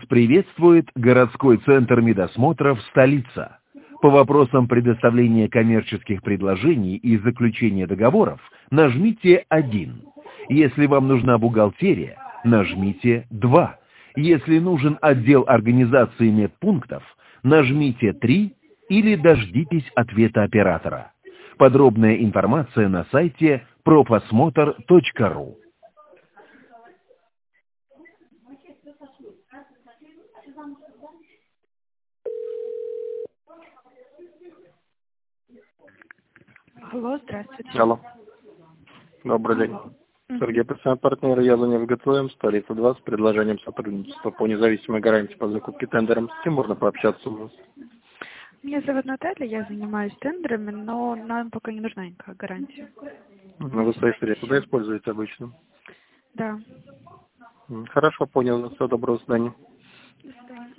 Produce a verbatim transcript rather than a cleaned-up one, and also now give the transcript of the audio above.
приветствует городской центр медосмотров «Столица». По вопросам предоставления коммерческих предложений и заключения договоров нажмите один. Если вам нужна бухгалтерия, нажмите два. Если нужен отдел организации медпунктов, нажмите три или дождитесь ответа оператора. Подробная информация на сайте профосмотр точка ру. Алло, здравствуйте. Алло. Добрый день. Сергей, пациент партнер Язунев ГТЛМ, столица два, с предложением сотрудничества по независимой гарантии по закупке тендером. С кем можно пообщаться у вас? Меня зовут Наталья, я занимаюсь тендерами, но нам пока не нужна никакая гарантия. Ну, вы свои средства куда используете обычно? Да. Хорошо, понял. Всего доброго, до свидания.